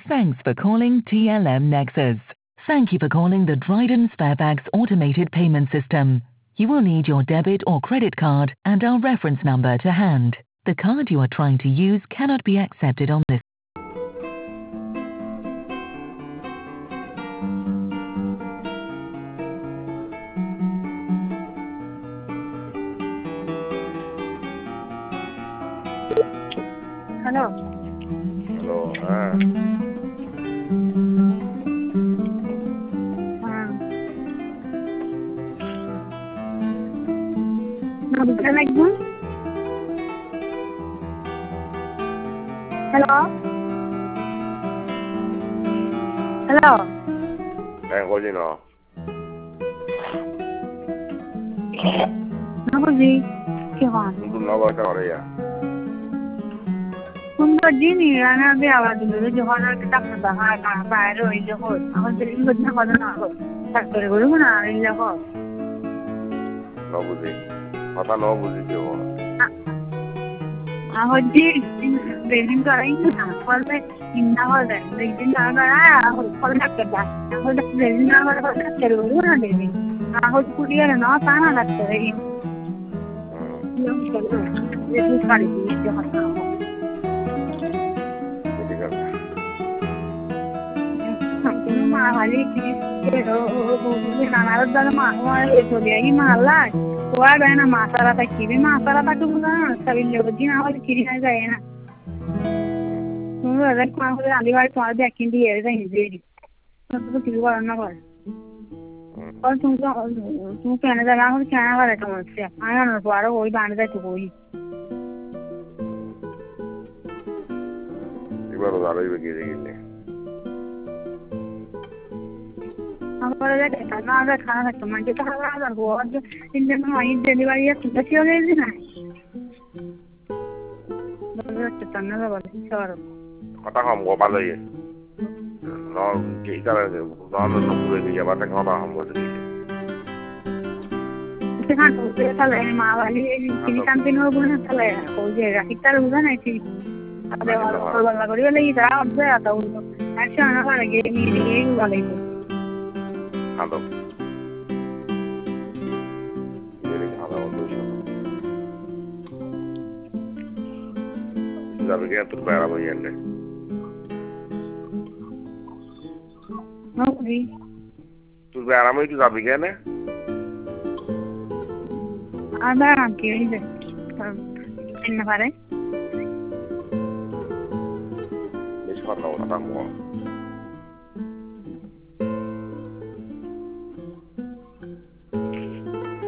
Thanks for calling TLM Nexus. Thank you for calling the Dryden Sparebags automated payment system. You will need your debit or credit card and our reference number to hand. The card you are trying to use cannot be accepted on this. Hello. Hello, Nabukka লাগবে? Hello. Hello. così no. Nabuzi. Che va? Non lo vuoi fare io. Kumda dini rana be awa dilu johana ke takta ha ka bayro ile ho awan dilu badna kada na ho takre golu na ile ho No buzi. Pata no buzi ke ho. aho di berin karai na pale inna ho da berin na ga ho pale takta da ho da berin na ga ho takre golu na devi aho kuriya na ta na takta re yo chalo ye tu kari di ho mahali pero nanarat daga mahwa etoliai mahalla wa gaina masara ta kibi masara ta kuga sabil lodi na wal kiri na gaina no agar ko ho aliwar to ade akindi ere da hinderi to kibi wa na wa और तुम कहने लगा हूँ कहना वाला तो मुझसे आया ना दोबारा वही बांध दे तो वही एक बार उधार ही बगी देगी हमारा जगह खाना अगर खाना तो मंडे का हवा अगर वो आज इन दिनों वहीं डिलीवरी है तो क्यों गए जी ना बस चलना था बस चार kata kamu gua balik ya no kita no boleh dia batak kata kamu sendiri इसे खान तो उसे चले माँ वाली किसी कंपनी में बोलने चले हो जाएगा कितना रुपया नहीं थी अरे वाला करी वाला ये तरह अब से आता हूँ ऐसा ना वाला ये वाला ही Hello. Jadi kalau untuk sudah begini terus bayar apa ya nih? Oke. Terus bayar apa itu sudah begini? Ada orang kiri deh. Kenapa deh? Besok kalau kata mau.